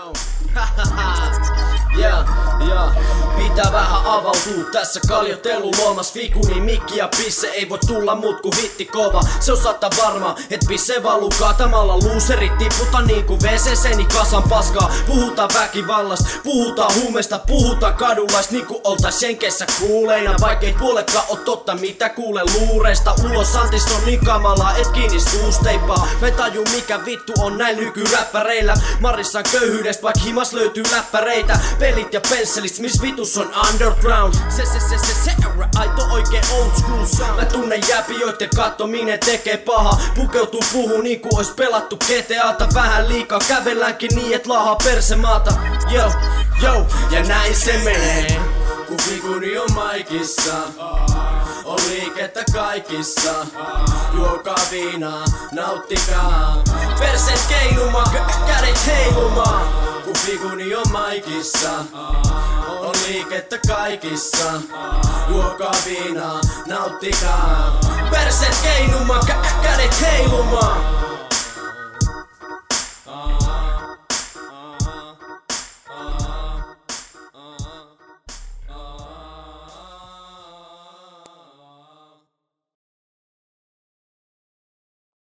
know. Yeah. Pitää vähän avautua tässä kaljotteluluomas. Fikuni, mikki ja pisse ei voi tulla mut ku hitti kova. Se on satta varma, et pisse valuu kaatamalla. Luuserit tiputa niinku WCC-ni kasan paskaa. Puhutaan väkivallasta, puhutaan huumesta, puhutaan kadulais niinku oltais Jenkeissä kuuleina. Vaikkei puolekaan oo totta mitä kuule luureista. Ulos antis on niin kamalaa et kiinni suusteipaa. Mä taju mikä vittu on näin nykyräppäreillä. Marissaan köyhyydestä vaik himas löytyy läppäreitä. Pelit ja pensselit, mis vitus on underground. Se aito oikee old school sound. Mä tunnen jäpi joitten kattominen tekee paha. Pukeutuu puhuu niinku ois pelattu GTAta. Vähän liikaa kävelläänkin niin et lahaa persemaata. Yo, ja näin se menee. Kun Fikuni on maikissa, on liikettä kaikissa. Juokaa viinaa, nauttikaa. Perseet keinumaan, kädet heilumaan. Kun Fikuni on maikissa, on liikettä kaikissa. Juokaa viinaa, nauttikaa. Perseet keinumaan, kädet heilumaan.